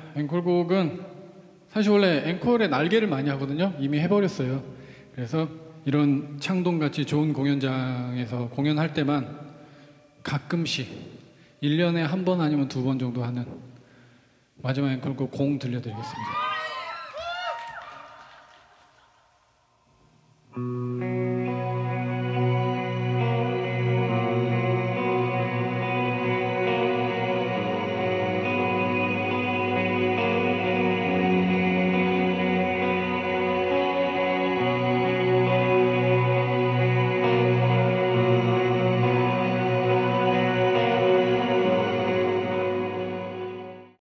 앵콜곡은 사실 원래 앵콜의 날개를 많이 하거든요. 이미 해버렸어요. 그래서 이런 창동같이 좋은 공연장에서 공연할 때만 가끔씩 1년에 한 번 아니면 2번 정도 하는 마지막 앵콜곡 공 들려드리겠습니다.